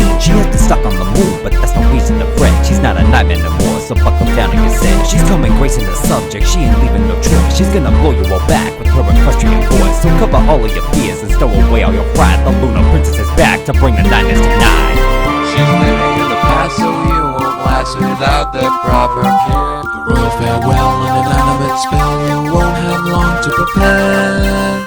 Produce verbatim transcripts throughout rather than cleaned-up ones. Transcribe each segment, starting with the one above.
sixteen, she has been stuck on the moon, but that's no reason to fret. She's not a nightmare no more, so buckle down and get set. She's coming gracing the subject, she ain't leaving no choice. She's gonna blow you all back with her equestrian voice. So cover all of your fears and stow away all your pride. The Lunar Princess is back to bring the nightness to nine. She's living in the past, so you won't last without the proper care. Royal farewell and an animate spell, you won't have long to prepare.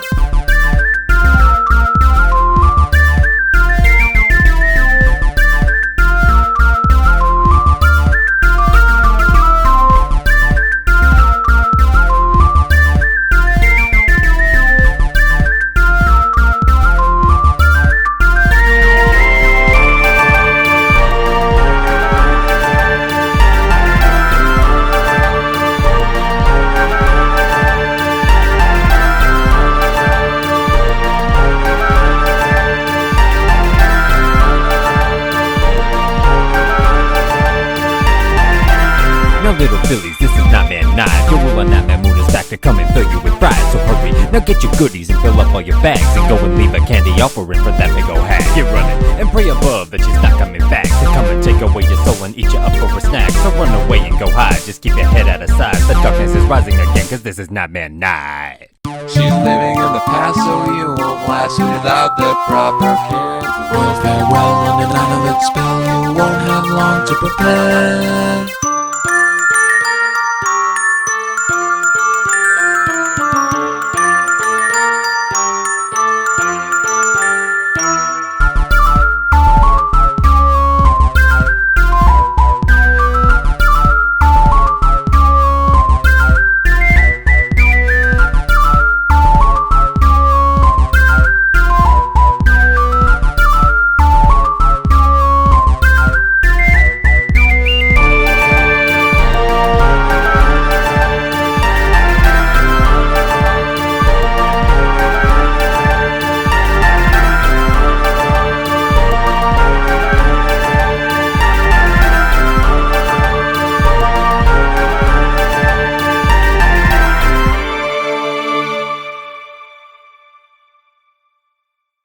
Now little fillies, this is Nightmare nine. Your ruler Nightmare Moon is back to come and fill you with pride. So hurry, now get your goodies and fill up all your bags, and go and leave a candy offering for that big ol' hag. Get running and pray above that she's not coming back to come and take away your soul and eat you up for a snack. So run away and go hide, just keep your head out of sight. The darkness is rising again, cause this is Nightmare night. She's living in the past, so you won't last without the proper care. Royal farewell and an animate spell, you won't have long to prepare.